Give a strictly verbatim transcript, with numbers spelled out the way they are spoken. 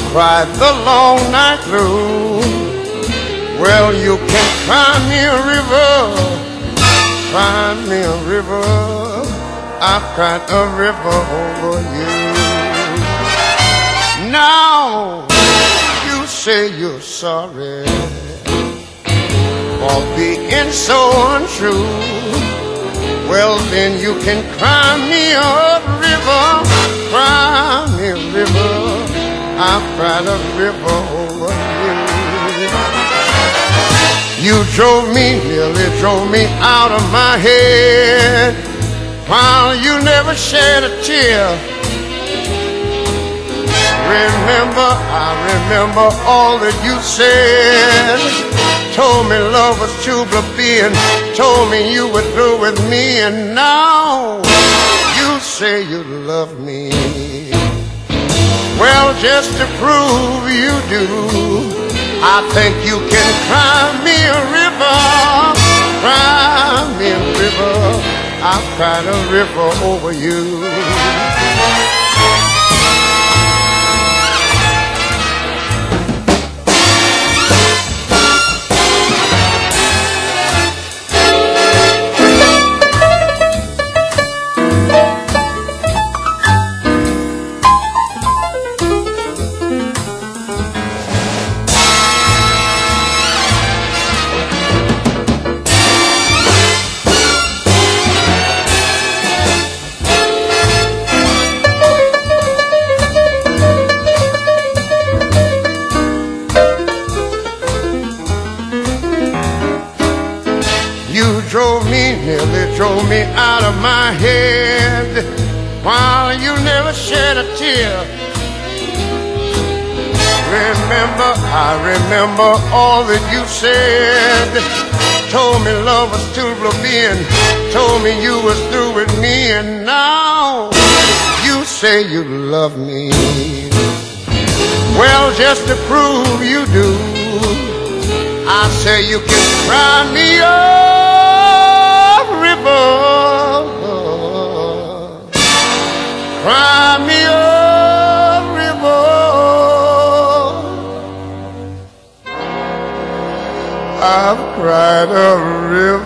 cried the long night through. Well, you can cry me a river, cry me a river. I've cried a river over you. Now you say you're sorry for being so untrue. Well, then you can cry me a river, cry me a river. I've cried a river over you. You drove me, nearly drove me out of my head, while you never shed a tear. Remember, I remember all that you said. Told me love was too plebeian, told me you were through with me, and now you say you love me. Well, just to prove you do, I think you can cry me a river, cry me a river. I've cried a river over you. You drove me, nearly drove me out of my head, while you never shed a tear. Remember, I remember all that you said. Told me love was too plebeian, told me you was through with me, and now you say you love me. Well, just to prove you do, I say you can cry me a river, cry me a river. I've cried a river